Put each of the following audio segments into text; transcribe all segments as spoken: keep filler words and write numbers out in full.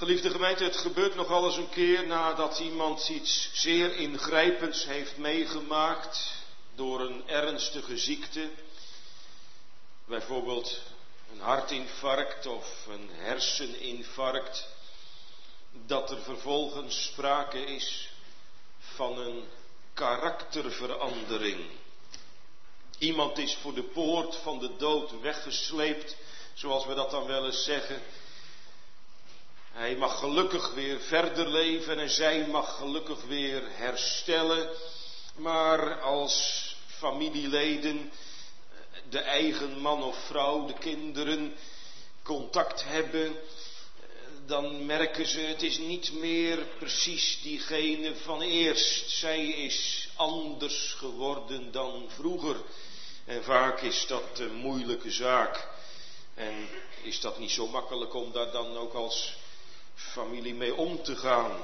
Geliefde gemeente, het gebeurt nogal eens een keer nadat iemand iets zeer ingrijpends heeft meegemaakt door een ernstige ziekte. Bijvoorbeeld een hartinfarct of een herseninfarct. Dat er vervolgens sprake is van een karakterverandering. Iemand is voor de poort van de dood weggesleept, zoals we dat dan wel eens zeggen. Hij mag gelukkig weer verder leven en zij mag gelukkig weer herstellen. Maar als familieleden, de eigen man of vrouw, de kinderen, contact hebben, dan merken ze, het is niet meer precies diegene van eerst. Zij is anders geworden dan vroeger. En vaak is dat een moeilijke zaak. En is dat niet zo makkelijk om daar dan ook als familie mee om te gaan.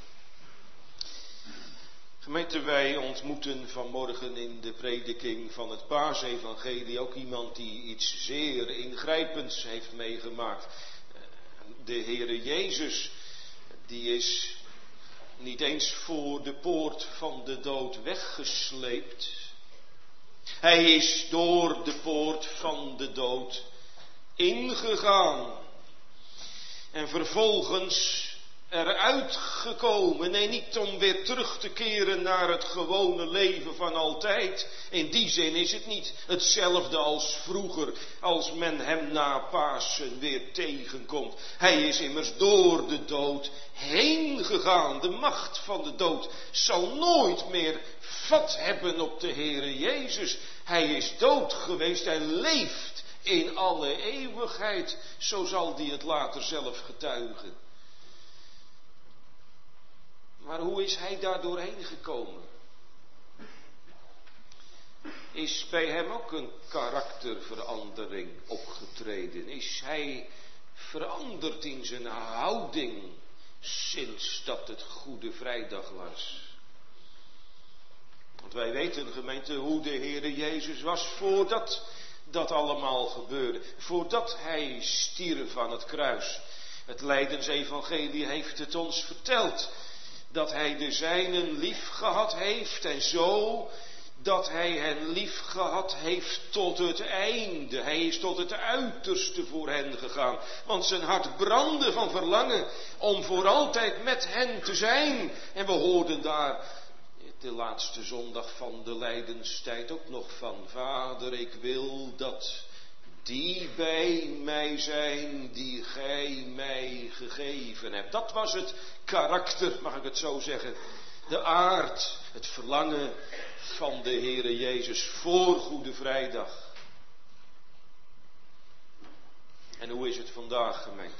Gemeente, wij ontmoeten vanmorgen in de prediking van het Paasevangelie ook iemand die iets zeer ingrijpends heeft meegemaakt. De Heere Jezus, die is niet eens voor de poort van de dood weggesleept. Hij is door de poort van de dood ingegaan. En vervolgens eruit gekomen. Nee, niet om weer terug te keren naar het gewone leven van altijd. In die zin is het niet hetzelfde als vroeger, als men hem na Pasen weer tegenkomt. Hij is immers door de dood heen gegaan. De macht van de dood zal nooit meer vat hebben op de Heere Jezus. Hij is dood geweest en leeft in alle eeuwigheid. Zo zal hij het later zelf getuigen. Maar hoe is hij daar doorheen gekomen? Is bij hem ook een karakterverandering opgetreden? Is hij veranderd in zijn houding sinds dat het Goede Vrijdag was? Want wij weten, gemeente, hoe de Heere Jezus was voordat dat allemaal gebeurde. Voordat hij stierf aan het kruis. Het Lijdensevangelie heeft het ons verteld. Dat hij de zijnen lief gehad heeft en zo dat hij hen lief gehad heeft tot het einde. Hij is tot het uiterste voor hen gegaan. Want zijn hart brandde van verlangen om voor altijd met hen te zijn. En we hoorden daar de laatste zondag van de lijdenstijd ook nog van. Vader, ik wil dat die bij mij zijn die gij mij gegeven hebt. Dat was het karakter, mag ik het zo zeggen. De aard, het verlangen van de Heere Jezus voor Goede Vrijdag. En hoe is het vandaag, gemeente?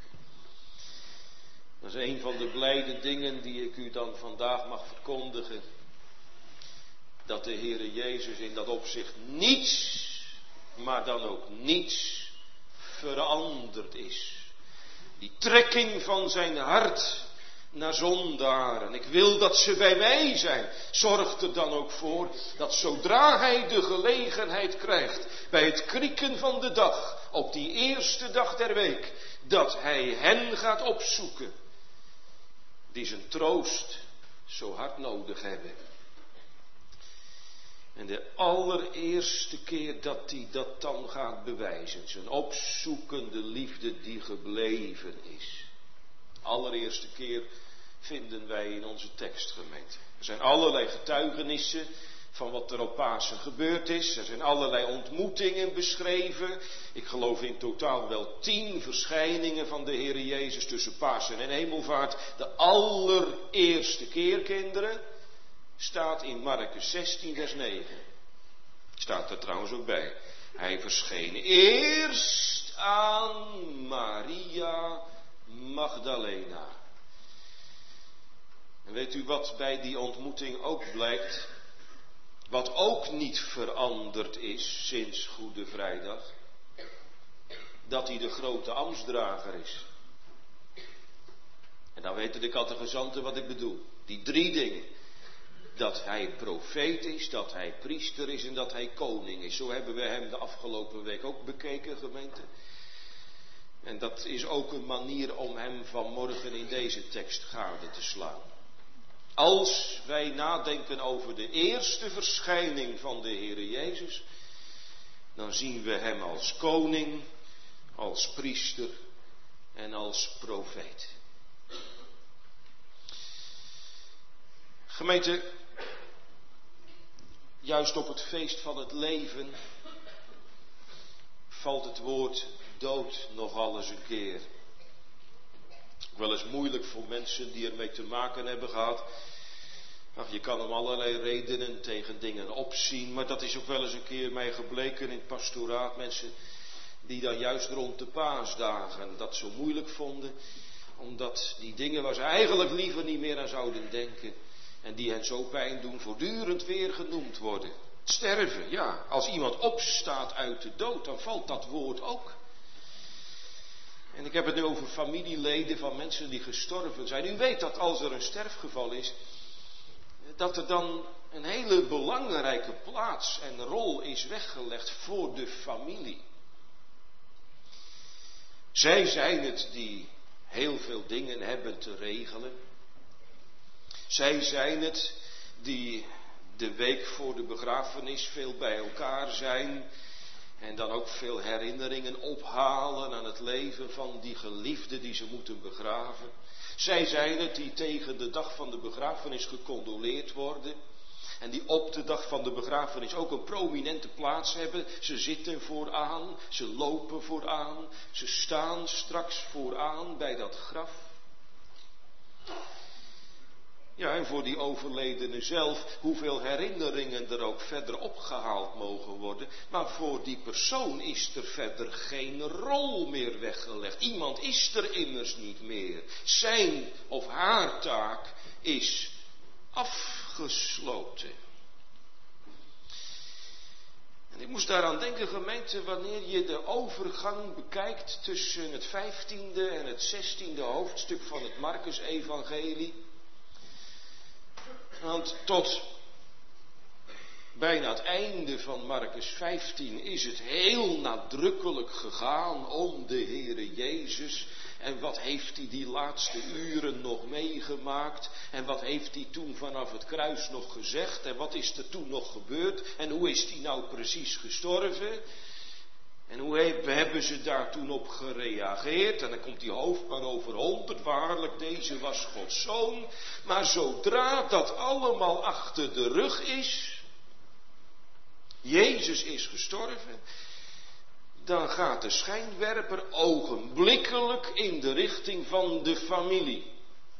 Dat is een van de blijde dingen die ik u dan vandaag mag verkondigen. Dat de Heere Jezus in dat opzicht niets, maar dan ook niets veranderd is. Die trekking van zijn hart naar zondaren. Ik wil dat ze bij mij zijn. Zorgt er dan ook voor dat zodra hij de gelegenheid krijgt, bij het krieken van de dag, op die eerste dag der week, dat hij hen gaat opzoeken, die zijn troost zo hard nodig hebben. En de allereerste keer dat hij dat dan gaat bewijzen, zijn opzoekende liefde die gebleven is. Allereerste keer vinden wij in onze tekstgemeente. Er zijn allerlei getuigenissen van wat er op Pasen gebeurd is. Er zijn allerlei ontmoetingen beschreven. Ik geloof in totaal wel tien verschijningen van de Heere Jezus tussen Pasen en Hemelvaart. De allereerste keer, kinderen, staat in Markus zestien vers negen. Staat er trouwens ook bij. Hij verscheen eerst aan Maria Magdalena. En weet u wat bij die ontmoeting ook blijkt? Wat ook niet veranderd is sinds Goede Vrijdag. Dat hij de grote ambtsdrager is. En dan weten de catechizanten wat ik bedoel. Die drie dingen. Dat hij profeet is, dat hij priester is en dat hij koning is. Zo hebben we hem de afgelopen week ook bekeken, gemeente. En dat is ook een manier om hem vanmorgen in deze tekst gade te slaan. Als wij nadenken over de eerste verschijning van de Heere Jezus, dan zien we hem als koning, als priester en als profeet. Gemeente, juist op het feest van het leven valt het woord dood nogal eens een keer. Wel eens moeilijk voor mensen die ermee te maken hebben gehad. Ach, je kan om allerlei redenen tegen dingen opzien, maar dat is ook wel eens een keer mij gebleken in het pastoraat. Mensen die dan juist rond de paasdagen dat zo moeilijk vonden, omdat die dingen waar ze eigenlijk liever niet meer aan zouden denken en die hen zo pijn doen, voortdurend weer genoemd worden. Sterven, ja, als iemand opstaat uit de dood, dan valt dat woord ook. En ik heb het nu over familieleden van mensen die gestorven zijn. U weet dat als er een sterfgeval is, dat er dan een hele belangrijke plaats en rol is weggelegd voor de familie. Zij zijn het die heel veel dingen hebben te regelen. Zij zijn het die de week voor de begrafenis veel bij elkaar zijn en dan ook veel herinneringen ophalen aan het leven van die geliefde die ze moeten begraven. Zij zijn het die tegen de dag van de begrafenis gecondoleerd worden en die op de dag van de begrafenis ook een prominente plaats hebben. Ze zitten vooraan, ze lopen vooraan, ze staan straks vooraan bij dat graf. Ja, en voor die overledene zelf, hoeveel herinneringen er ook verder opgehaald mogen worden. Maar voor die persoon is er verder geen rol meer weggelegd. Iemand is er immers niet meer. Zijn of haar taak is afgesloten. En ik moest daaraan denken, gemeente, wanneer je de overgang bekijkt tussen het vijftiende en het zestiende hoofdstuk van het Markus-evangelie. Want tot bijna het einde van Markus vijftien is het heel nadrukkelijk gegaan om de Heere Jezus. En wat heeft hij die laatste uren nog meegemaakt? En wat heeft hij toen vanaf het kruis nog gezegd? En wat is er toen nog gebeurd? En hoe is hij nou precies gestorven? En hoe hebben ze daar toen op gereageerd? En dan komt die hoofdman overhompeld, waarlijk, deze was Gods zoon. Maar zodra dat allemaal achter de rug is, Jezus is gestorven, dan gaat de schijnwerper ogenblikkelijk in de richting van de familie.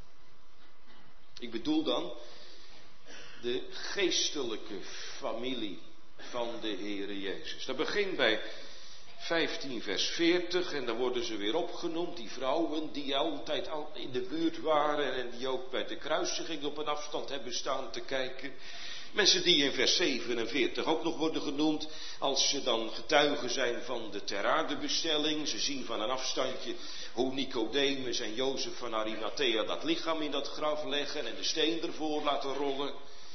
Ik bedoel dan de geestelijke familie van de Heere Jezus. Dat begint bij vijftien vers veertig en dan worden ze weer opgenoemd, die vrouwen die altijd al in de buurt waren en die ook bij de kruisiging op een afstand hebben staan te kijken. Mensen die in vers zevenenveertig ook nog worden genoemd, als ze dan getuigen zijn van de ter aarde bestelling. Ze zien van een afstandje hoe Nicodemus en Jozef van Arimathea dat lichaam in dat graf leggen en de steen ervoor laten rollen.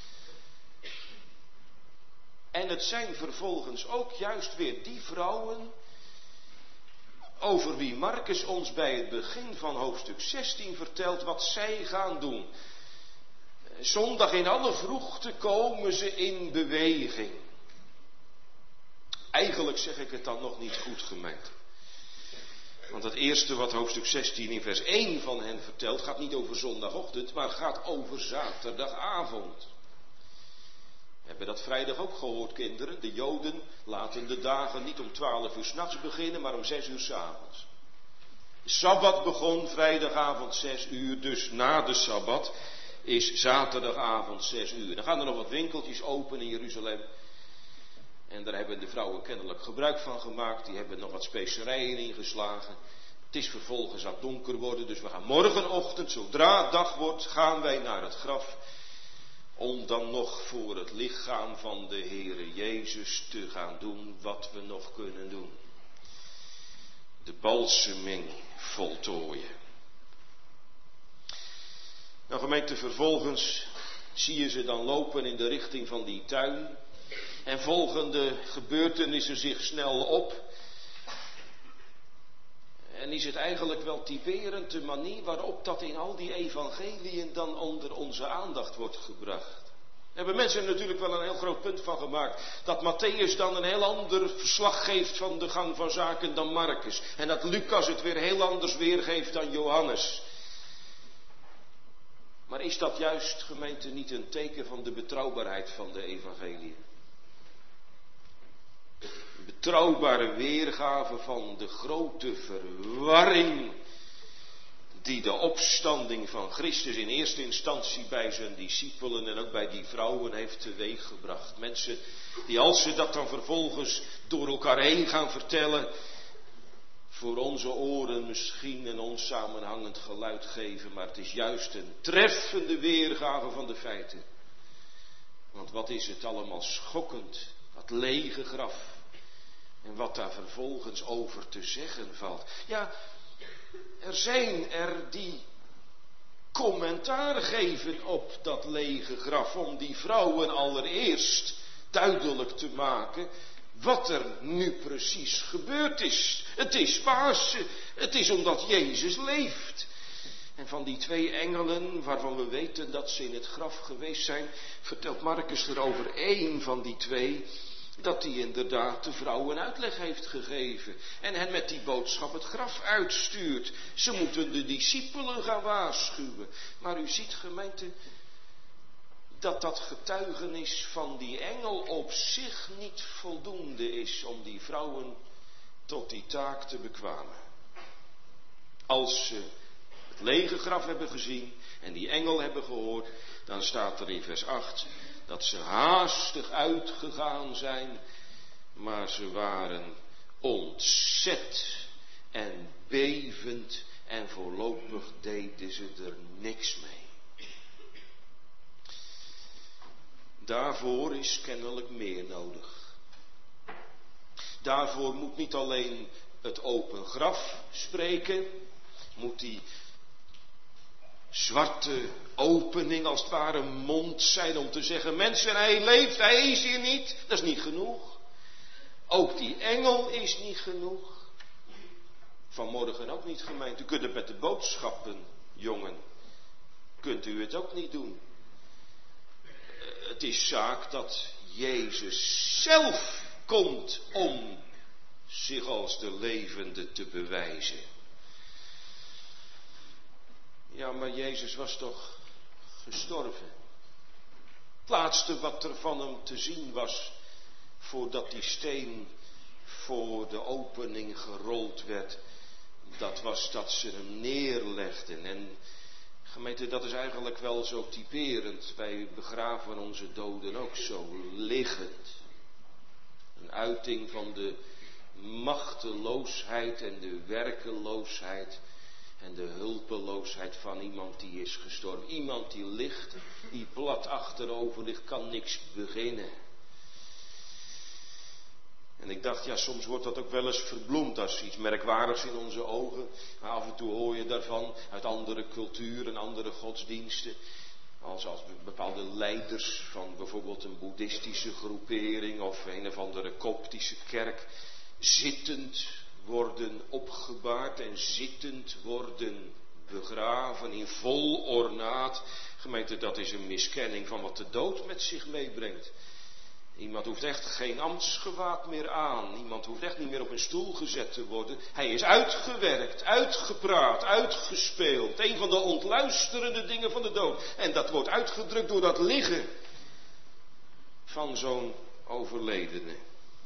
En het zijn vervolgens ook juist weer die vrouwen over wie Markus ons bij het begin van hoofdstuk zestien vertelt wat zij gaan doen. Zondag in alle vroegte komen ze in beweging. Eigenlijk zeg ik het dan nog niet goed, gemeente. Want het eerste wat hoofdstuk zestien in vers één van hen vertelt gaat niet over zondagochtend, maar gaat over zaterdagavond. We hebben dat vrijdag ook gehoord, kinderen. De Joden laten de dagen niet om twaalf uur 's nachts beginnen, maar om zes uur 's avonds. De Sabbat begon vrijdagavond zes uur, dus na de Sabbat is zaterdagavond zes uur. Dan gaan er nog wat winkeltjes open in Jeruzalem. En daar hebben de vrouwen kennelijk gebruik van gemaakt. Die hebben nog wat specerijen ingeslagen. Het is vervolgens aan het donker worden, dus we gaan morgenochtend, zodra het dag wordt, gaan wij naar het graf. Om dan nog voor het lichaam van de Heere Jezus te gaan doen wat we nog kunnen doen. De balseming voltooien. Nou, gemeente, vervolgens zie je ze dan lopen in de richting van die tuin. En volgen de gebeurtenissen zich snel op. En is het eigenlijk wel typerend de manier waarop dat in al die evangeliën dan onder onze aandacht wordt gebracht. Daar hebben mensen er natuurlijk wel een heel groot punt van gemaakt. Dat Matthäus dan een heel ander verslag geeft van de gang van zaken dan Marcus. En dat Lucas het weer heel anders weergeeft dan Johannes. Maar is dat juist, gemeente, niet een teken van de betrouwbaarheid van de evangeliën? Een betrouwbare weergave van de grote verwarring die de opstanding van Christus in eerste instantie bij zijn discipelen en ook bij die vrouwen heeft teweeggebracht. Mensen die, als ze dat dan vervolgens door elkaar heen gaan vertellen, voor onze oren misschien een onsamenhangend geluid geven, maar het is juist een treffende weergave van de feiten. Want wat is het allemaal schokkend, dat lege graf. En wat daar vervolgens over te zeggen valt. Ja, er zijn er die commentaar geven op dat lege graf, om die vrouwen allereerst duidelijk te maken wat er nu precies gebeurd is. Het is Pasen, het is omdat Jezus leeft. En van die twee engelen, waarvan we weten dat ze in het graf geweest zijn, vertelt Marcus er over één van die twee, dat hij inderdaad de vrouw een uitleg heeft gegeven. En hen met die boodschap het graf uitstuurt. Ze moeten de discipelen gaan waarschuwen. Maar u ziet, gemeente, dat dat getuigenis van die engel op zich niet voldoende is om die vrouwen tot die taak te bekwamen. Als ze het lege graf hebben gezien en die engel hebben gehoord, dan staat er in vers acht dat ze haastig uitgegaan zijn, maar ze waren ontzet en bevend en voorlopig deden ze er niks mee. Daarvoor is kennelijk meer nodig. Daarvoor moet niet alleen het open graf spreken, moet die zwarte opening als het ware een mond zijn om te zeggen, mensen, hij leeft, hij is hier niet. Dat is niet genoeg. Ook die engel is niet genoeg. Vanmorgen ook niet, gemeente. U kunt het met de boodschappen, jongen. Kunt u het ook niet doen. Het is zaak dat Jezus zelf komt om zich als de levende te bewijzen. Ja, maar Jezus was toch gestorven. Het laatste wat er van hem te zien was, voordat die steen voor de opening gerold werd, dat was dat ze hem neerlegden. En gemeente, dat is eigenlijk wel zo typerend. Wij begraven onze doden ook zo liggend. Een uiting van de machteloosheid en de werkeloosheid en de hulpeloosheid van iemand die is gestorven. Iemand die ligt, die plat achterover ligt, kan niks beginnen. En ik dacht, ja, soms wordt dat ook wel eens verbloemd als iets merkwaardigs in onze ogen. Maar af en toe hoor je daarvan uit andere culturen, andere godsdiensten. Als, als bepaalde leiders van bijvoorbeeld een boeddhistische groepering of een of andere koptische kerk zittend worden opgebaard en zittend worden begraven in vol ornaat. Gemeente, dat is een miskenning van wat de dood met zich meebrengt. Iemand hoeft echt geen ambtsgewaad meer aan. Iemand hoeft echt niet meer op een stoel gezet te worden. Hij is uitgewerkt, uitgepraat, uitgespeeld. Een van de ontluisterende dingen van de dood. En dat wordt uitgedrukt door dat liggen van zo'n overledene.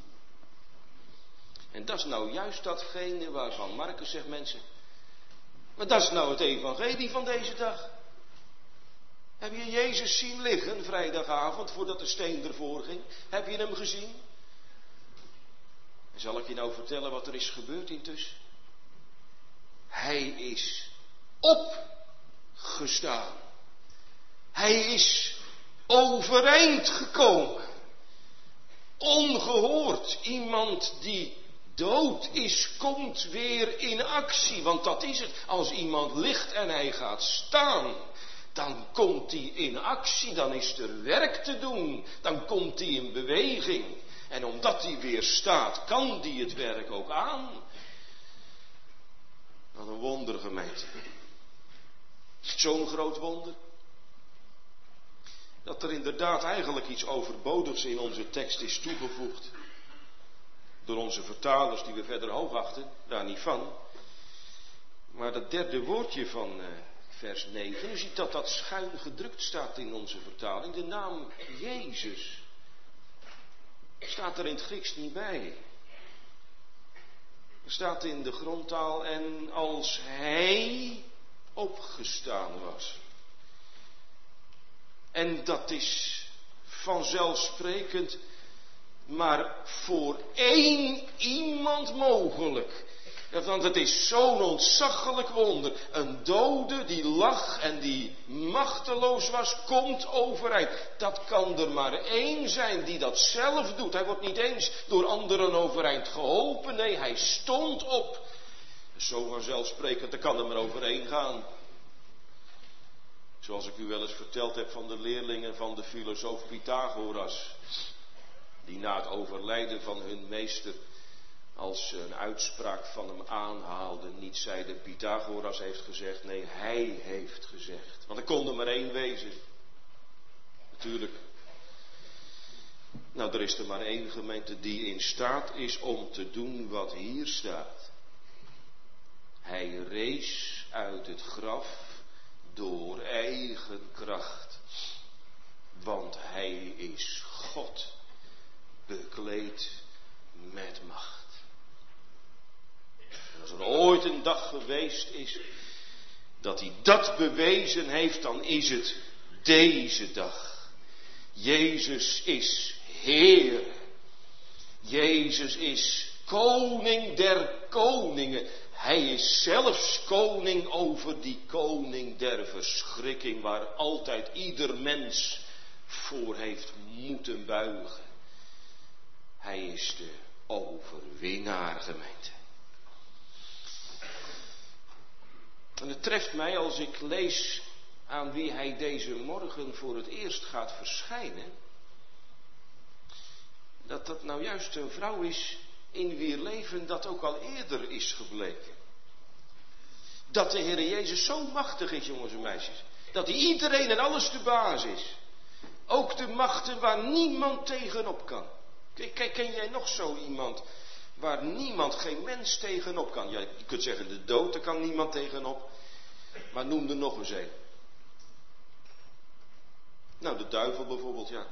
En dat is nou juist datgene waarvan Marcus zegt, mensen, maar dat is nou het evangelie van deze dag. Heb je Jezus zien liggen vrijdagavond voordat de steen ervoor ging? Heb je hem gezien? En zal ik je nou vertellen wat er is gebeurd intussen? Hij is opgestaan. Hij is overeind gekomen. Ongehoord. Iemand die dood is, komt weer in actie. Want dat is het. Als iemand ligt en hij gaat staan, dan komt hij in actie. Dan is er werk te doen. Dan komt hij in beweging. En omdat hij weer staat, kan hij het werk ook aan. Wat een wonder, gemeente. Zo'n groot wonder. Dat er inderdaad eigenlijk iets overbodigs in onze tekst is toegevoegd. Door onze vertalers die we verder hoogachten, daar niet van. Maar dat derde woordje van uh, vers negen, u ziet dat dat schuin gedrukt staat in onze vertaling. De naam Jezus staat er in het Grieks niet bij. Er staat in de grondtaal en als hij opgestaan was. En dat is vanzelfsprekend maar voor één iemand mogelijk. Want het is zo'n ontzaglijk wonder. Een dode die lag en die machteloos was, komt overeind. Dat kan er maar één zijn die dat zelf doet. Hij wordt niet eens door anderen overeind geholpen. Nee, hij stond op. Zo vanzelfsprekend, er kan er maar overheen gaan. Zoals ik u wel eens verteld heb van de leerlingen van de filosoof Pythagoras. Die na het overlijden van hun meester, als ze een uitspraak van hem aanhaalden, niet zeiden Pythagoras heeft gezegd, nee, hij heeft gezegd. Want er kon er maar één wezen. Natuurlijk. Nou, er is er maar één, gemeente, die in staat is om te doen wat hier staat. Hij rees uit het graf door eigen kracht. Want hij is God, bekleed met macht. En als er ooit een dag geweest is dat hij dat bewezen heeft, dan is het deze dag. Jezus is Heer. Jezus is koning der koningen. Hij is zelfs koning over die koning der verschrikking, waar altijd ieder mens voor heeft moeten buigen. Hij is de overwinnaar, gemeente. En het treft mij als ik lees aan wie hij deze morgen voor het eerst gaat verschijnen, dat dat nou juist een vrouw is in wier leven dat ook al eerder is gebleken. Dat de Heer Jezus zo machtig is, jongens en meisjes, dat hij iedereen en alles de baas is. Ook de machten waar niemand tegenop kan. Kijk, ken jij nog zo iemand waar niemand, geen mens tegenop kan? Ja, je kunt zeggen de dood, daar kan niemand tegenop. Maar noem er nog eens een. Nou, de duivel bijvoorbeeld, ja.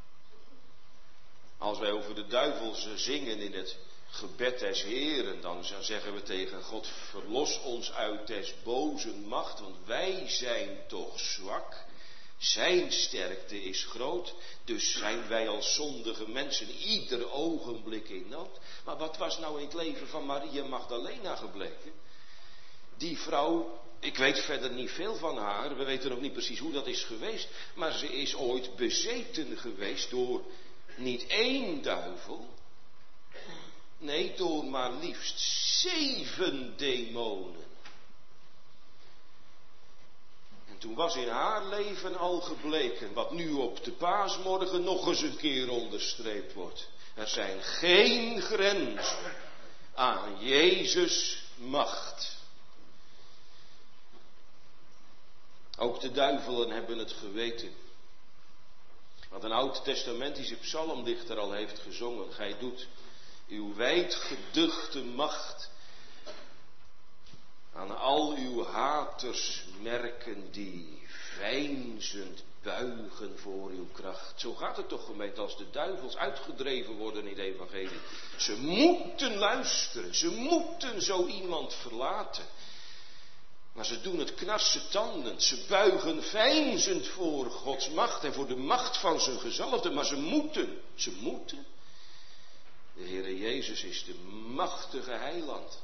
Als wij over de duivel zingen in het gebed des Heeren, dan zeggen we tegen God, verlos ons uit des bozen macht, want wij zijn toch zwak. Zijn sterkte is groot, dus zijn wij als zondige mensen ieder ogenblik in nood. Maar wat was nou in het leven van Maria Magdalena gebleken? Die vrouw, ik weet verder niet veel van haar, we weten nog niet precies hoe dat is geweest, maar ze is ooit bezeten geweest door niet één duivel, nee, door maar liefst zeven demonen. En toen was in haar leven al gebleken, wat nu op de paasmorgen nog eens een keer onderstreept wordt. Er zijn geen grenzen aan Jezus' macht. Ook de duivelen hebben het geweten. Wat een oud-testamentische psalmdichter al heeft gezongen. Gij doet uw wijdgeduchte macht aan al uw haters merken die veinzend buigen voor uw kracht. Zo gaat het toch, gemeente, als de duivels uitgedreven worden in het evangelie. Ze moeten luisteren, ze moeten zo iemand verlaten. Maar ze doen het knarsetandend, ze buigen veinzend voor Gods macht en voor de macht van zijn gezalfde. Maar ze moeten, ze moeten. De Heere Jezus is de machtige heiland.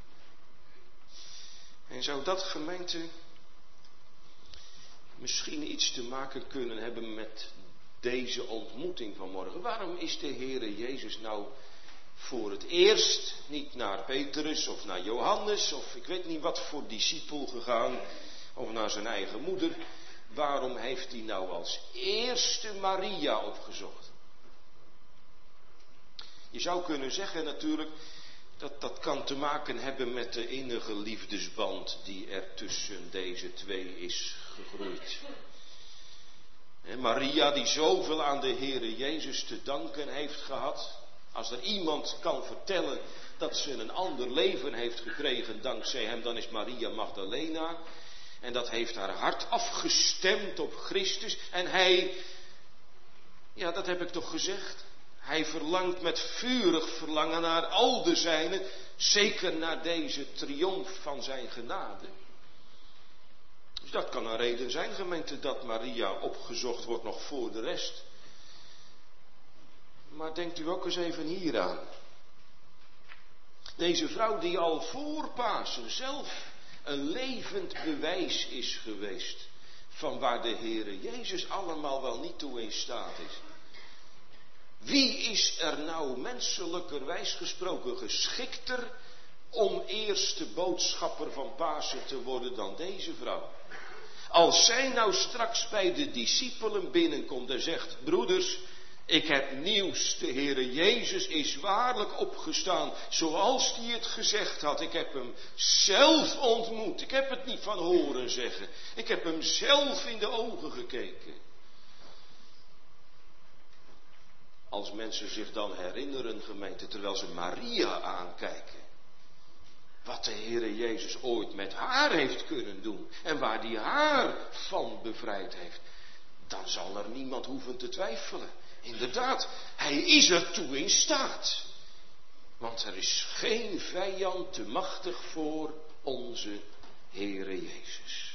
En zou dat, gemeente, misschien iets te maken kunnen hebben met deze ontmoeting van morgen? Waarom is de Heere Jezus nou voor het eerst niet naar Petrus of naar Johannes of ik weet niet wat voor discipel gegaan of naar zijn eigen moeder? Waarom heeft hij nou als eerste Maria opgezocht? Je zou kunnen zeggen natuurlijk Dat, dat kan te maken hebben met de innige liefdesband die er tussen deze twee is gegroeid. En Maria die zoveel aan de Heere Jezus te danken heeft gehad. Als er iemand kan vertellen dat ze een ander leven heeft gekregen dankzij hem, dan is Maria Magdalena. En dat heeft haar hart afgestemd op Christus. En hij, ja dat heb ik toch gezegd. Hij verlangt met vurig verlangen naar al de zijnen, zeker naar deze triomf van zijn genade. Dus dat kan een reden zijn, gemeente, dat Maria opgezocht wordt nog voor de rest. Maar denkt u ook eens even hieraan. Deze vrouw die al voor Pasen zelf een levend bewijs is geweest van waar de Heere Jezus allemaal wel niet toe in staat is. Wie is er nou menselijkerwijs gesproken geschikter om eerste boodschapper van Pasen te worden dan deze vrouw? Als zij nou straks bij de discipelen binnenkomt en zegt, broeders, ik heb nieuws, de Heere Jezus is waarlijk opgestaan, zoals hij het gezegd had. Ik heb hem zelf ontmoet, ik heb het niet van horen zeggen, ik heb hem zelf in de ogen gekeken. Als mensen zich dan herinneren, gemeente, terwijl ze Maria aankijken, wat de Heere Jezus ooit met haar heeft kunnen doen en waar die haar van bevrijd heeft, dan zal er niemand hoeven te twijfelen. Inderdaad, hij is ertoe in staat. Want er is geen vijand te machtig voor onze Heere Jezus.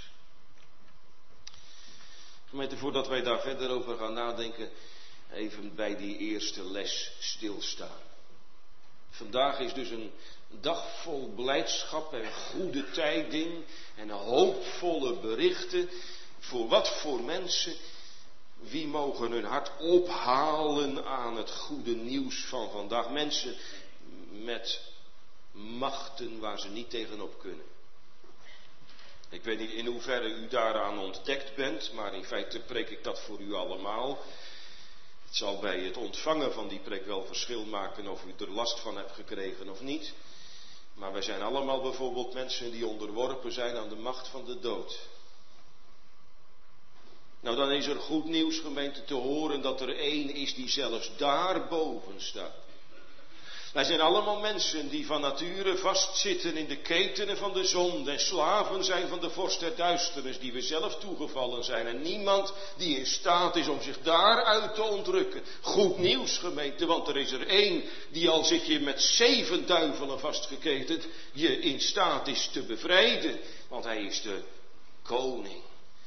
Gemeente, voordat wij daar verder over gaan nadenken, even bij die eerste les stilstaan. Vandaag is dus een dag vol blijdschap en goede tijding en hoopvolle berichten. Voor wat voor mensen? Wie mogen hun hart ophalen aan het goede nieuws van vandaag? Mensen met machten waar ze niet tegenop kunnen. Ik weet niet in hoeverre u daaraan ontdekt bent, maar in feite preek ik dat voor u allemaal. Het zal bij het ontvangen van die preek wel verschil maken of u er last van hebt gekregen of niet. Maar wij zijn allemaal bijvoorbeeld mensen die onderworpen zijn aan de macht van de dood. Nou, dan is er goed nieuws, gemeente, te horen dat er één is die zelfs daarboven staat. Wij zijn allemaal mensen die van nature vastzitten in de ketenen van de zonde en slaven zijn van de vorst der duisternis die we zelf toegevallen zijn. En niemand die in staat is om zich daaruit te ontrukken. Goed nieuws, gemeente, want er is er één die al zit je met zeven duivelen vastgeketend, je in staat is te bevrijden. Want hij is de koning.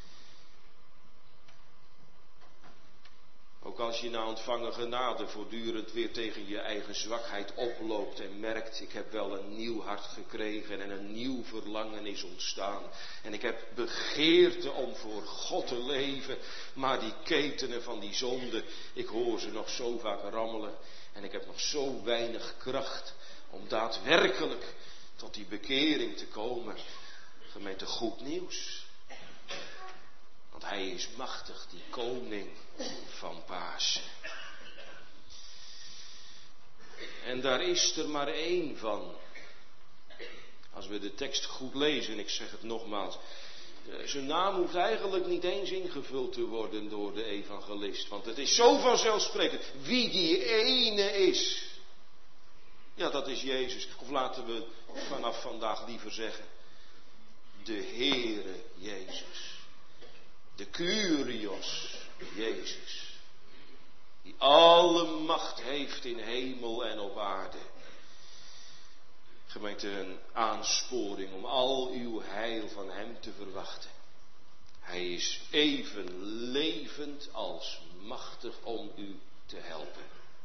Ook als je na ontvangen genade voortdurend weer tegen je eigen zwakheid oploopt en merkt, ik heb wel een nieuw hart gekregen en een nieuw verlangen is ontstaan. En ik heb begeerte om voor God te leven, maar die ketenen van die zonde, ik hoor ze nog zo vaak rammelen. En ik heb nog zo weinig kracht om daadwerkelijk tot die bekering te komen. Gemeente, goed nieuws. Want hij is machtig, die koning van Pasen. En daar is er maar één van. Als we de tekst goed lezen, ik zeg het nogmaals. Zijn naam hoeft eigenlijk niet eens ingevuld te worden door de evangelist. Want het is zo vanzelfsprekend. Wie die ene is. Ja, dat is Jezus. Of laten we vanaf vandaag liever zeggen. De Heere Jezus. De Kyrios Jezus. Die alle macht heeft in hemel en op aarde. Gemeente, een aansporing om al uw heil van hem te verwachten. Hij is even levend als machtig om u te helpen.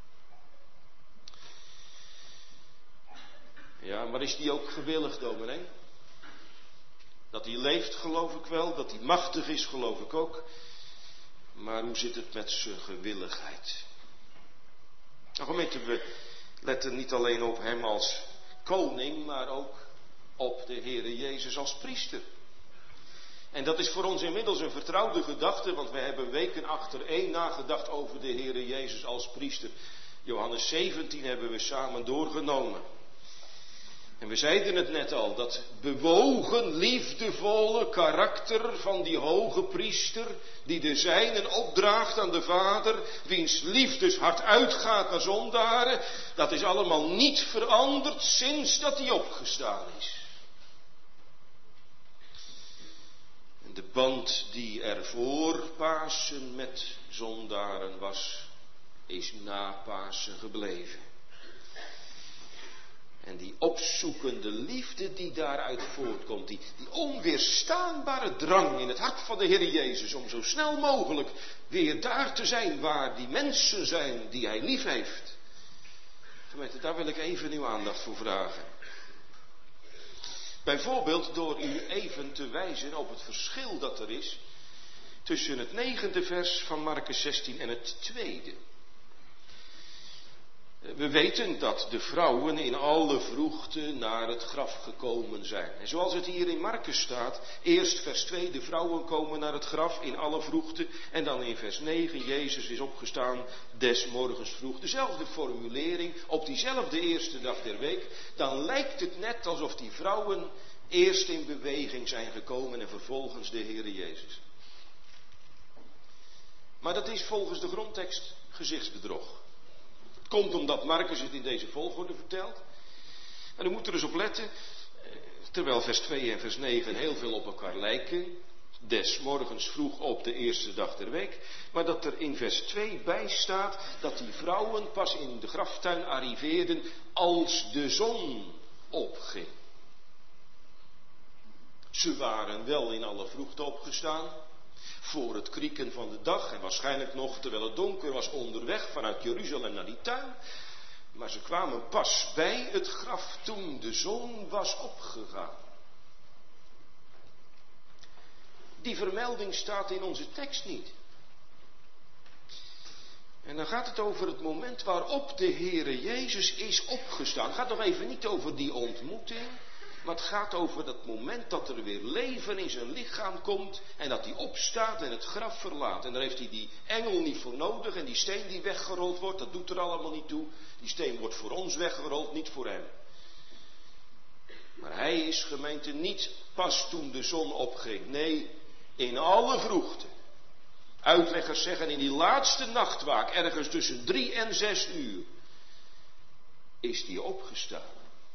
Ja, maar is die ook gewillig, dominee? Dat hij leeft, geloof ik wel. Dat hij machtig is, geloof ik ook. Maar hoe zit het met zijn gewilligheid? Nou, gemeente, we letten niet alleen op hem als koning, maar ook op de Heere Jezus als priester. En dat is voor ons inmiddels een vertrouwde gedachte, want we hebben weken achtereen nagedacht over de Heere Jezus als priester. Johannes zeventien hebben we samen doorgenomen. En we zeiden het net al, dat bewogen, liefdevolle karakter van die hoge priester, die de zijnen opdraagt aan de Vader, wiens liefdeshart uitgaat naar zondaren, dat is allemaal niet veranderd sinds dat hij opgestaan is. En de band die er voor Pasen met zondaren was, is na Pasen gebleven. En die opzoekende liefde die daaruit voortkomt, die, die onweerstaanbare drang in het hart van de Heer Jezus om zo snel mogelijk weer daar te zijn waar die mensen zijn die Hij lief heeft. Gemeente, daar wil ik even uw aandacht voor vragen. Bijvoorbeeld door u even te wijzen op het verschil dat er is tussen het negende vers van Markus zestien en het tweede. We weten dat de vrouwen in alle vroegte naar het graf gekomen zijn. En zoals het hier in Markus staat, eerst vers twee, de vrouwen komen naar het graf in alle vroegte. En dan in vers negen, Jezus is opgestaan des morgens vroeg. Dezelfde formulering op diezelfde eerste dag der week. Dan lijkt het net alsof die vrouwen eerst in beweging zijn gekomen en vervolgens de Heere Jezus. Maar dat is volgens de grondtekst gezichtsbedrog. Het komt omdat Markus het in deze volgorde vertelt. En u moet er dus op letten, terwijl vers twee en vers negen heel veel op elkaar lijken, des morgens vroeg op de eerste dag der week, maar dat er in vers twee bij staat dat die vrouwen pas in de graftuin arriveerden als de zon opging. Ze waren wel in alle vroegte opgestaan, voor het krieken van de dag en waarschijnlijk nog terwijl het donker was onderweg vanuit Jeruzalem naar die tuin. Maar ze kwamen pas bij het graf toen de zon was opgegaan. Die vermelding staat in onze tekst niet. En dan gaat het over het moment waarop de Heere Jezus is opgestaan. Het gaat nog even niet over die ontmoeting. Maar het gaat over dat moment dat er weer leven in zijn lichaam komt. En dat hij opstaat en het graf verlaat. En daar heeft hij die engel niet voor nodig. En die steen die weggerold wordt, dat doet er allemaal niet toe. Die steen wordt voor ons weggerold, niet voor hem. Maar hij is, gemeente, niet pas toen de zon opging. Nee, in alle vroegte. Uitleggers zeggen in die laatste nachtwaak, ergens tussen drie en zes uur, is hij opgestaan.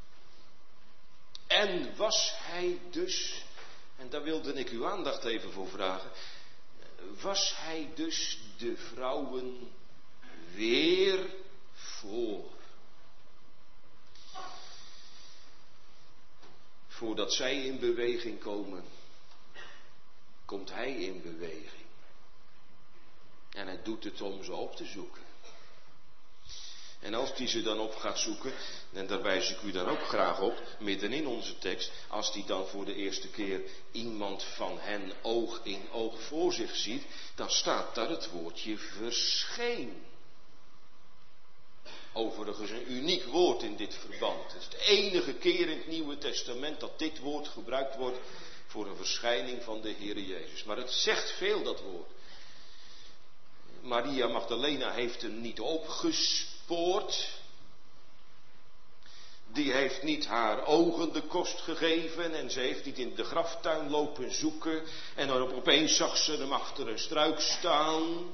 En was hij dus, en daar wilde ik uw aandacht even voor vragen, was hij dus de vrouwen weer voor? Voordat zij in beweging komen, komt hij in beweging. En hij doet het om ze op te zoeken. En als hij ze dan op gaat zoeken, en daar wijs ik u dan ook graag op, midden in onze tekst, als hij dan voor de eerste keer iemand van hen oog in oog voor zich ziet, dan staat daar het woordje verscheen. Overigens een uniek woord in dit verband. Het is de enige keer in het Nieuwe Testament dat dit woord gebruikt wordt voor een verschijning van de Heere Jezus. Maar het zegt veel, dat woord. Maria Magdalena heeft hem niet opgespoord. Die heeft niet haar ogen de kost gegeven en ze heeft niet in de graftuin lopen zoeken en dan opeens zag ze hem achter een struik staan.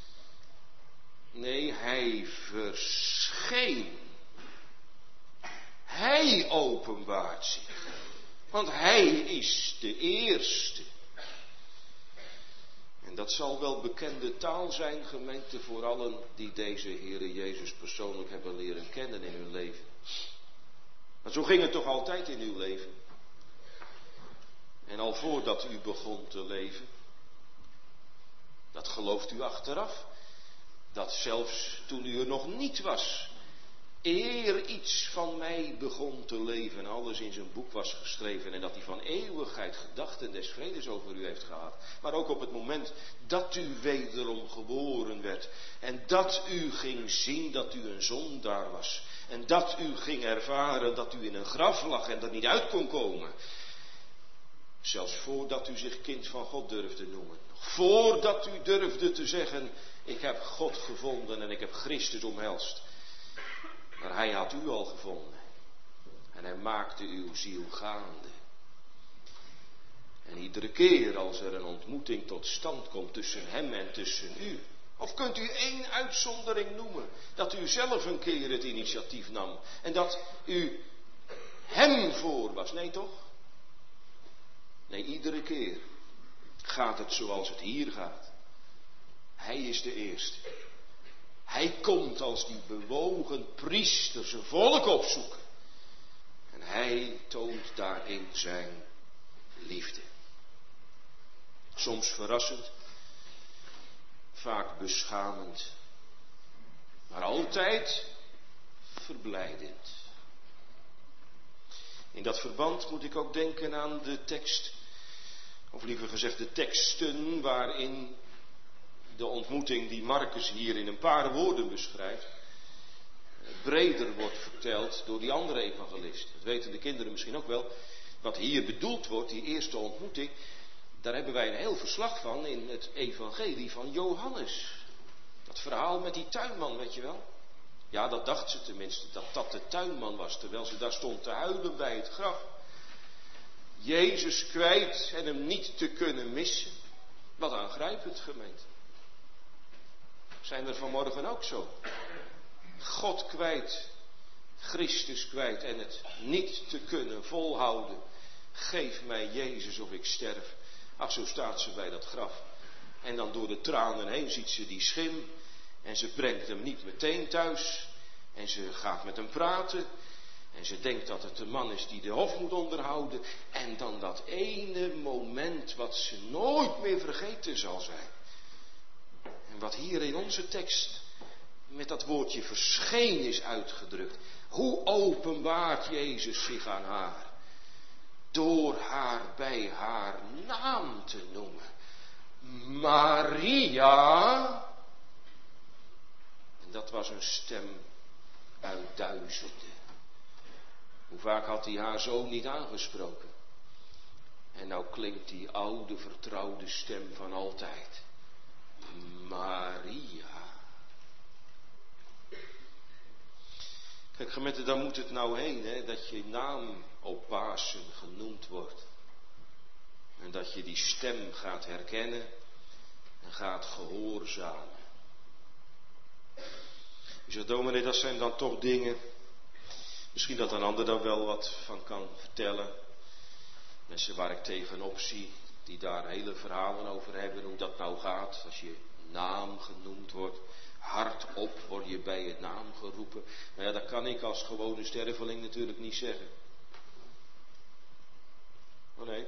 Nee, hij verscheen. Hij openbaart zich. Want hij is de eerste. En dat zal wel bekende taal zijn, gemeente, voor allen die deze Heere Jezus persoonlijk hebben leren kennen in hun leven. Maar zo ging het toch altijd in uw leven. En al voordat u begon te leven, dat gelooft u achteraf, dat zelfs toen u er nog niet was, eer iets van mij begon te leven en alles in zijn boek was geschreven en dat hij van eeuwigheid gedachten des vredes over u heeft gehad. Maar ook op het moment dat u wederom geboren werd en dat u ging zien dat u een zondaar was en dat u ging ervaren dat u in een graf lag en er niet uit kon komen. Zelfs voordat u zich kind van God durfde noemen. Voordat u durfde te zeggen, ik heb God gevonden en ik heb Christus omhelst. Maar hij had u al gevonden. En hij maakte uw ziel gaande. En iedere keer als er een ontmoeting tot stand komt tussen hem en tussen u. Of kunt u één uitzondering noemen? Dat u zelf een keer het initiatief nam. En dat u hem voor was. Nee toch? Nee, iedere keer gaat het zoals het hier gaat. Hij is de eerste. Hij komt als die bewogen priester zijn volk opzoeken. En hij toont daarin zijn liefde. Soms verrassend, vaak beschamend, maar altijd verblijdend. In dat verband moet ik ook denken aan de tekst, of liever gezegd de teksten waarin de ontmoeting die Marcus hier in een paar woorden beschrijft, breder wordt verteld door die andere evangelist. Dat weten de kinderen misschien ook wel. Wat hier bedoeld wordt, die eerste ontmoeting, daar hebben wij een heel verslag van in het evangelie van Johannes. Dat verhaal met die tuinman, weet je wel. Ja, dat dacht ze tenminste, dat dat de tuinman was, terwijl ze daar stond te huilen bij het graf. Jezus kwijt en hem niet te kunnen missen. Wat aangrijpend, gemeente. Zijn er vanmorgen ook zo? God kwijt, Christus kwijt en het niet te kunnen volhouden. Geef mij Jezus of ik sterf. Ach, zo staat ze bij dat graf. En dan door de tranen heen ziet ze die schim. En ze brengt hem niet meteen thuis. En ze gaat met hem praten. En ze denkt dat het de man is die de hof moet onderhouden. En dan dat ene moment wat ze nooit meer vergeten zal zijn. En wat hier in onze tekst met dat woordje verscheen is uitgedrukt. Hoe openbaart Jezus zich aan haar? Door haar bij haar naam te noemen. Maria. En dat was een stem uit duizenden. Hoe vaak had hij haar zo niet aangesproken? En nou klinkt die oude vertrouwde stem van altijd. Maria. Kijk gemeente, daar moet het nou heen, hè, dat je naam op Pasen genoemd wordt. En dat je die stem gaat herkennen en gaat gehoorzamen. Je zegt, dominee, dat zijn dan toch dingen, misschien dat een ander daar wel wat van kan vertellen. Mensen waar ik tegenop zie, die daar hele verhalen over hebben, hoe dat nou gaat, als je naam genoemd wordt. Hardop word je bij je naam geroepen. Maar ja, dat kan ik als gewone sterveling natuurlijk niet zeggen. Oh nee.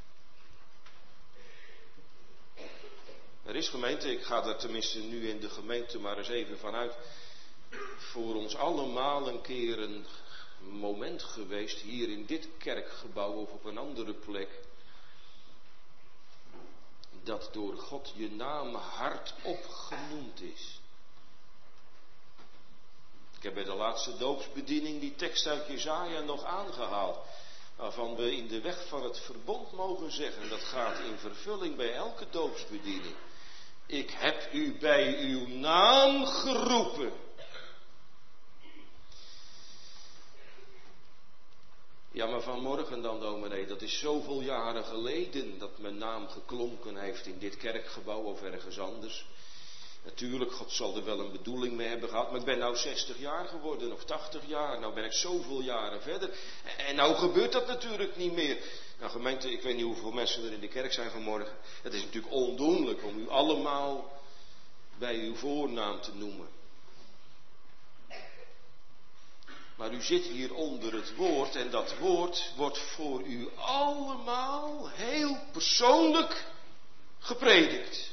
Er is gemeente, ik ga er tenminste nu in de gemeente maar eens even vanuit. Voor ons allemaal een keer een moment geweest hier in dit kerkgebouw of op een andere plek. Dat door God je naam hardop genoemd is. Ik heb bij de laatste doopsbediening die tekst uit Jesaja nog aangehaald. Waarvan we in de weg van het verbond mogen zeggen. Dat gaat in vervulling bij elke doopsbediening. Ik heb u bij uw naam geroepen. Ja, maar vanmorgen dan, dominee, dat is zoveel jaren geleden dat mijn naam geklonken heeft in dit kerkgebouw of ergens anders. Natuurlijk, God zal er wel een bedoeling mee hebben gehad, maar ik ben nou zestig jaar geworden of tachtig jaar. Nou ben ik zoveel jaren verder. En nou gebeurt dat natuurlijk niet meer. Nou gemeente, ik weet niet hoeveel mensen er in de kerk zijn vanmorgen. Het is natuurlijk ondoenlijk om u allemaal bij uw voornaam te noemen. Maar u zit hier onder het woord en dat woord wordt voor u allemaal heel persoonlijk gepredikt.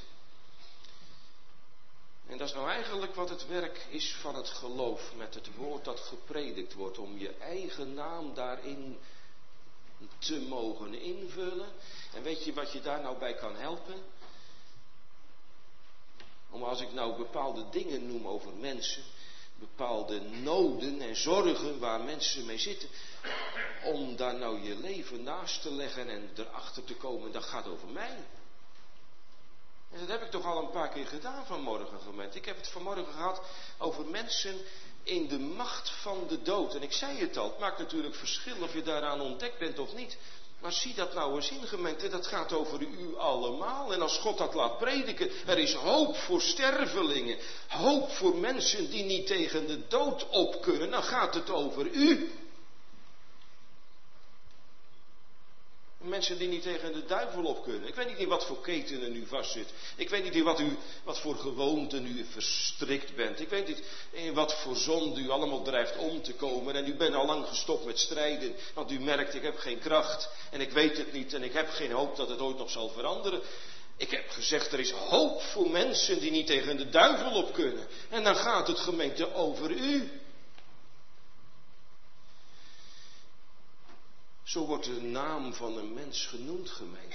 En dat is nou eigenlijk wat het werk is van het geloof met het woord dat gepredikt wordt. Om je eigen naam daarin te mogen invullen. En weet je wat je daar nou bij kan helpen? Om als ik nou bepaalde dingen noem over mensen, bepaalde noden en zorgen waar mensen mee zitten, om daar nou je leven naast te leggen en erachter te komen, dat gaat over mij. En dat heb ik toch al een paar keer gedaan vanmorgen, gemeente. Ik heb het vanmorgen gehad over mensen in de macht van de dood. En ik zei het al, het maakt natuurlijk verschil of je daaraan ontdekt bent of niet. Maar zie dat nou eens in, gemeente, dat gaat over u allemaal. En als God dat laat prediken, er is hoop voor stervelingen. Hoop voor mensen die niet tegen de dood op kunnen. Dan gaat het over u. Mensen die niet tegen de duivel op kunnen. Ik weet niet in wat voor ketenen u vastzit. Ik weet niet in wat, u, wat voor gewoonten u verstrikt bent. Ik weet niet in wat voor zonde u allemaal drijft om te komen. En u bent al lang gestopt met strijden. Want u merkt, ik heb geen kracht. En ik weet het niet. En ik heb geen hoop dat het ooit nog zal veranderen. Ik heb gezegd, er is hoop voor mensen die niet tegen de duivel op kunnen. En dan gaat het, gemeente, over u. Zo wordt de naam van een mens genoemd, gemeente.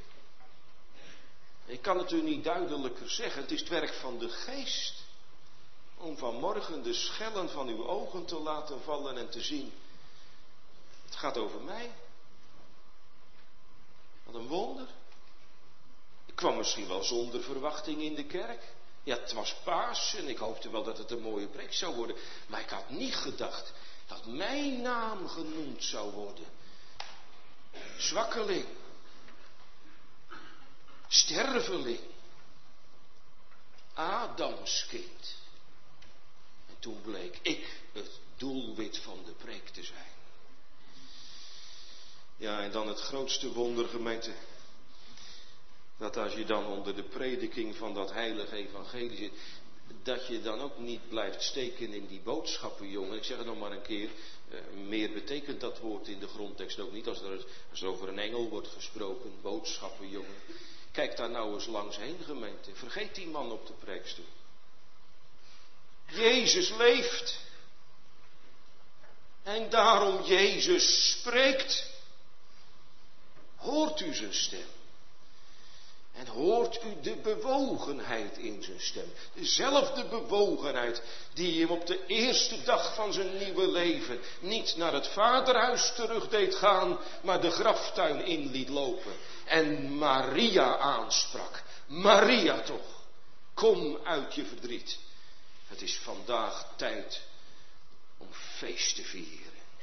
Ik kan het u niet duidelijker zeggen. Het is het werk van de geest. Om vanmorgen de schellen van uw ogen te laten vallen en te zien. Het gaat over mij. Wat een wonder. Ik kwam misschien wel zonder verwachting in de kerk. Ja, het was Pasen en ik hoopte wel dat het een mooie preek zou worden. Maar ik had niet gedacht dat mijn naam genoemd zou worden. Zwakkeling. Sterveling. Adamskind. En toen bleek ik het doelwit van de preek te zijn. Ja, en dan het grootste wonder, gemeente. Dat als je dan onder de prediking van dat heilige evangelie zit, dat je dan ook niet blijft steken in die boodschappen, jongen. Ik zeg het nog maar een keer. Uh, meer betekent dat woord in de grondtekst ook niet. Als er, als er over een engel wordt gesproken. Boodschappen, jongen. Kijk daar nou eens langs heen, gemeente. Vergeet die man op de preekstoel. Jezus leeft. En daarom Jezus spreekt. Hoort u zijn stem? En hoort u de bewogenheid in zijn stem. Dezelfde bewogenheid die hem op de eerste dag van zijn nieuwe leven niet naar het vaderhuis terug deed gaan, maar de graftuin in liet lopen. En Maria aansprak. Maria toch, kom uit je verdriet. Het is vandaag tijd om feest te vieren.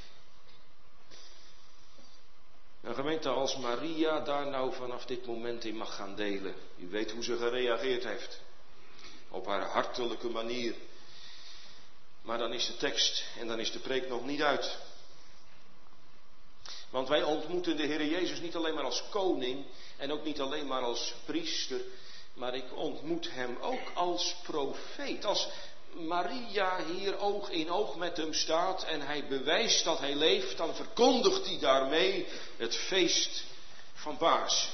Een gemeente als Maria daar nou vanaf dit moment in mag gaan delen. U weet hoe ze gereageerd heeft. Op haar hartelijke manier. Maar dan is de tekst en dan is de preek nog niet uit. Want wij ontmoeten de Heer Jezus niet alleen maar als koning en ook niet alleen maar als priester. Maar ik ontmoet hem ook als profeet. Als Maria hier oog in oog met hem staat en hij bewijst dat hij leeft, dan verkondigt hij daarmee het feest van Pasen.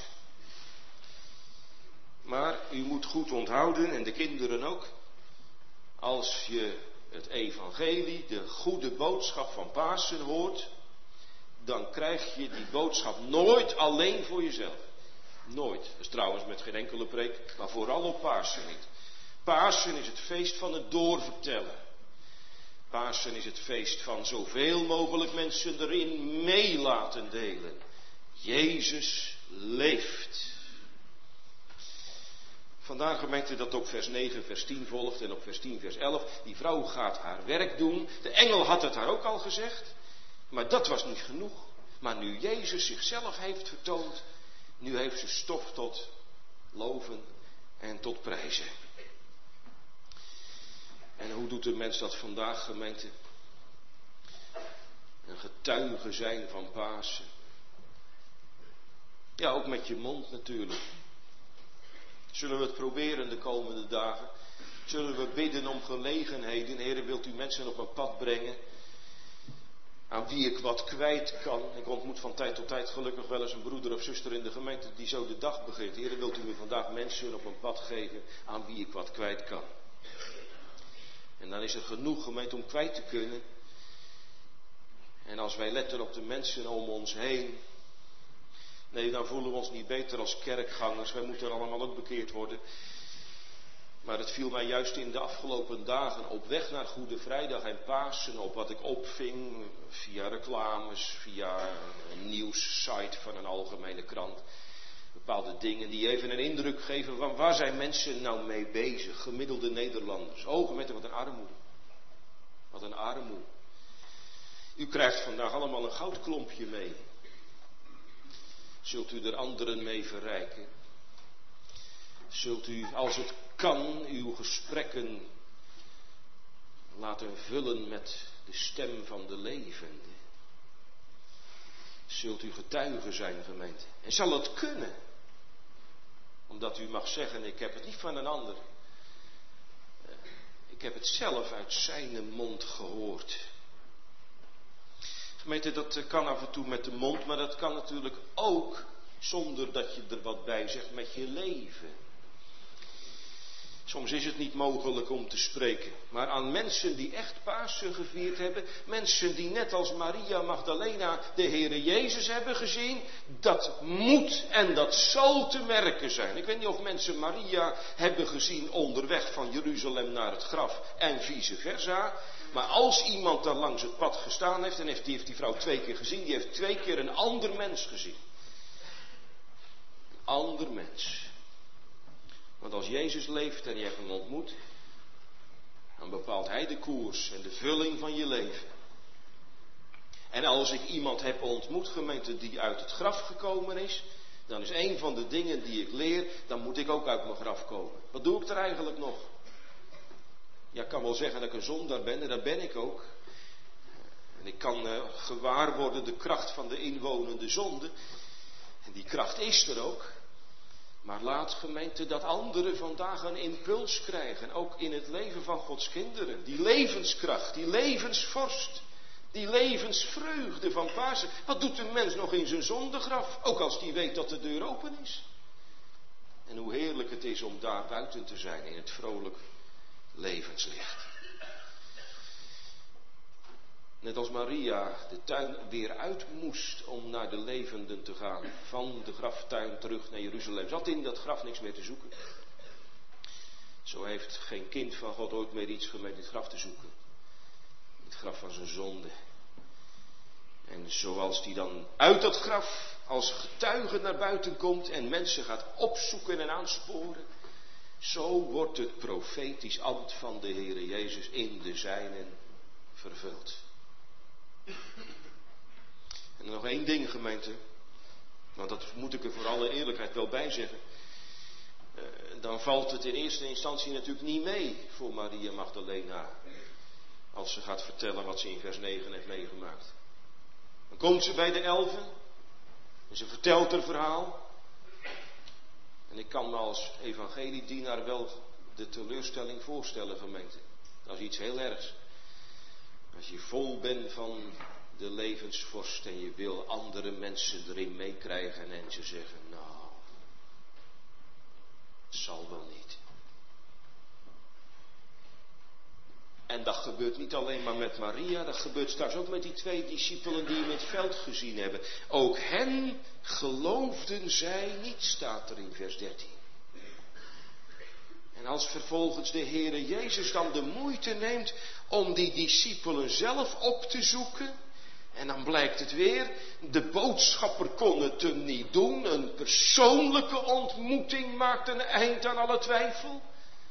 Maar u moet goed onthouden, en de kinderen ook, als je het evangelie, de goede boodschap van Pasen hoort, dan krijg je die boodschap nooit alleen voor jezelf. Nooit. Dat is trouwens met geen enkele preek, maar vooral op Pasen niet. Pasen is het feest van het doorvertellen. Pasen is het feest van zoveel mogelijk mensen erin mee laten delen. Jezus leeft. Vandaar, gemeente, dat op vers negen, vers tien volgt en op vers tien, vers elf. Die vrouw gaat haar werk doen. De engel had het haar ook al gezegd. Maar dat was niet genoeg. Maar nu Jezus zichzelf heeft vertoond, nu heeft ze stof tot loven en tot prijzen. En hoe doet de mens dat vandaag, gemeente? Een getuige zijn van Pasen. Ja, ook met je mond natuurlijk. Zullen we het proberen de komende dagen? Zullen we bidden om gelegenheden? Heere, wilt u mensen op een pad brengen aan wie ik wat kwijt kan? Ik ontmoet van tijd tot tijd gelukkig wel eens een broeder of zuster in de gemeente die zo de dag begint. Heere, wilt u me vandaag mensen op een pad geven aan wie ik wat kwijt kan? En dan is er genoeg, gemeente, om kwijt te kunnen. En als wij letten op de mensen om ons heen, nee, dan voelen we ons niet beter als kerkgangers. Wij moeten allemaal ook bekeerd worden. Maar het viel mij juist in de afgelopen dagen op weg naar Goede Vrijdag en Pasen op wat ik opving via reclames, via een nieuwssite van een algemene krant. Bepaalde dingen die even een indruk geven van waar zijn mensen nou mee bezig, gemiddelde Nederlanders, ogen met wat een armoede. Wat een armoe. U krijgt vandaag allemaal een goudklompje mee. Zult u er anderen mee verrijken? Zult u, als het kan, uw gesprekken laten vullen met de stem van de levende? Zult u getuige zijn, gemeente? En zal het kunnen? Omdat u mag zeggen, ik heb het niet van een ander. Ik heb het zelf uit zijn mond gehoord. Gemeente, dat kan af en toe met de mond, maar dat kan natuurlijk ook zonder dat je er wat bij zegt met je leven. Soms is het niet mogelijk om te spreken, maar aan mensen die echt Pasen gevierd hebben, mensen die net als Maria Magdalena de Heere Jezus hebben gezien, dat moet en dat zal te merken zijn. Ik weet niet of mensen Maria hebben gezien onderweg van Jeruzalem naar het graf en vice versa. Maar als iemand daar langs het pad gestaan heeft, en heeft, die heeft die vrouw twee keer gezien, die heeft twee keer een ander mens gezien. Een ander mens. Want als Jezus leeft en je hebt hem ontmoet, dan bepaalt hij de koers en de vulling van je leven. En als ik iemand heb ontmoet, gemeente, die uit het graf gekomen is, dan is een van de dingen die ik leer, dan moet ik ook uit mijn graf komen. Wat doe ik er eigenlijk nog? Ja, ik kan wel zeggen dat ik een zondaar ben, en dat ben ik ook. En ik kan uh, gewaar worden de kracht van de inwonende zonde. En die kracht is er ook. Maar laat, gemeente, dat anderen vandaag een impuls krijgen, ook in het leven van Gods kinderen. Die levenskracht, die levensvorst, die levensvreugde van Pasen. Wat doet een mens nog in zijn zondegraf, ook als die weet dat de deur open is? En hoe heerlijk het is om daar buiten te zijn in het vrolijk levenslicht. Net als Maria de tuin weer uit moest om naar de levenden te gaan. Van de graftuin terug naar Jeruzalem. Zat in dat graf niks meer te zoeken. Zo heeft geen kind van God ooit meer iets gemeend in het graf te zoeken. In het graf van zijn zonde. En zoals die dan uit dat graf als getuige naar buiten komt en mensen gaat opzoeken en aansporen. Zo wordt het profetisch ambt van de Heere Jezus in de zijnen vervuld. En nog één ding, gemeente, want dat moet ik er voor alle eerlijkheid wel bij zeggen. Uh, dan valt het in eerste instantie natuurlijk niet mee voor Maria Magdalena, als ze gaat vertellen wat ze in vers negen heeft meegemaakt. Dan komt ze bij de elfen en ze vertelt haar verhaal. En ik kan me als evangeliedienaar wel de teleurstelling voorstellen, gemeente. Dat is iets heel ergs. Als je vol bent van de levensvorst en je wil andere mensen erin meekrijgen en ze zeggen, nou, het zal wel niet. En dat gebeurt niet alleen maar met Maria, dat gebeurt straks ook met die twee discipelen die hem in het veld gezien hebben. Ook hen geloofden zij niet, staat er in vers dertien. En als vervolgens de Heere Jezus dan de moeite neemt om die discipelen zelf op te zoeken, en dan blijkt het weer, de boodschapper kon het hem niet doen, een persoonlijke ontmoeting maakt een eind aan alle twijfel.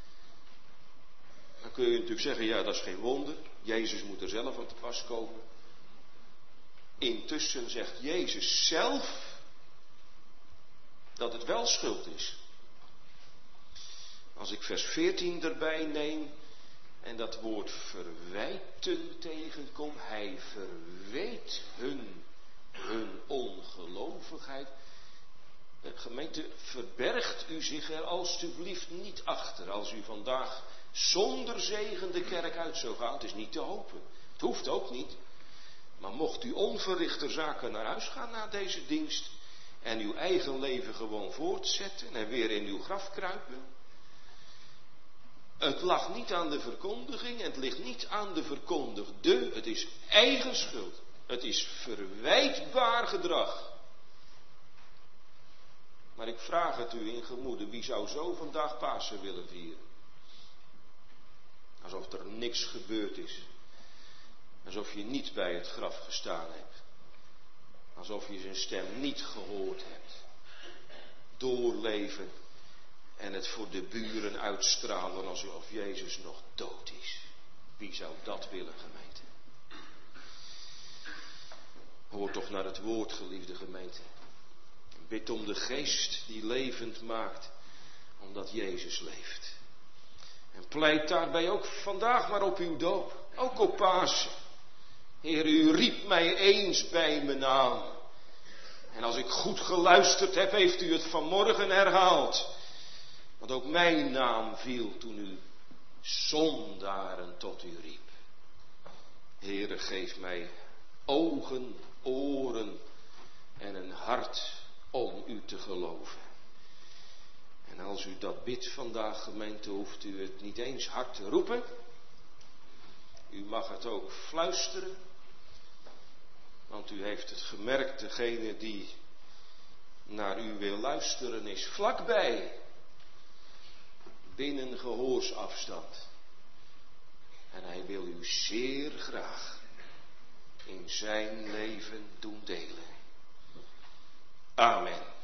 Dan kun je natuurlijk zeggen, ja, dat is geen wonder, Jezus moet er zelf aan te pas komen. Intussen zegt Jezus zelf dat het wel schuld is. Als ik vers veertien erbij neem en dat woord verwijten tegenkom, hij verweet hun hun ongelovigheid. Gemeente, verbergt u zich er alstublieft niet achter als u vandaag zonder zegen de kerk uit zou gaan. Het is niet te hopen. Het hoeft ook niet. Maar mocht u onverrichter zaken naar huis gaan na deze dienst en uw eigen leven gewoon voortzetten en weer in uw graf kruipen. Het lag niet aan de verkondiging en het ligt niet aan de verkondigde. Het is eigen schuld. Het is verwijtbaar gedrag. Maar ik vraag het u in gemoede, wie zou zo vandaag Pasen willen vieren? Alsof er niks gebeurd is. Alsof je niet bij het graf gestaan hebt. Alsof je zijn stem niet gehoord hebt. Doorleven en het voor de buren uitstralen alsof Jezus nog dood is. Wie zou dat willen, gemeente? Hoor toch naar het woord, geliefde gemeente. Bid om de geest die levend maakt, omdat Jezus leeft. En pleit daarbij ook vandaag maar op uw doop, ook op Pasen. Heer, u riep mij eens bij mijn naam. En als ik goed geluisterd heb, heeft u het vanmorgen herhaald. Want ook mijn naam viel toen u zondaren tot u riep. Heere, geef mij ogen, oren en een hart om u te geloven. En als u dat bidt vandaag, gemeente, hoeft u het niet eens hard te roepen. U mag het ook fluisteren. Want u heeft het gemerkt, degene die naar u wil luisteren is vlakbij. Binnen gehoorsafstand. En hij wil u zeer graag in zijn leven doen delen. Amen.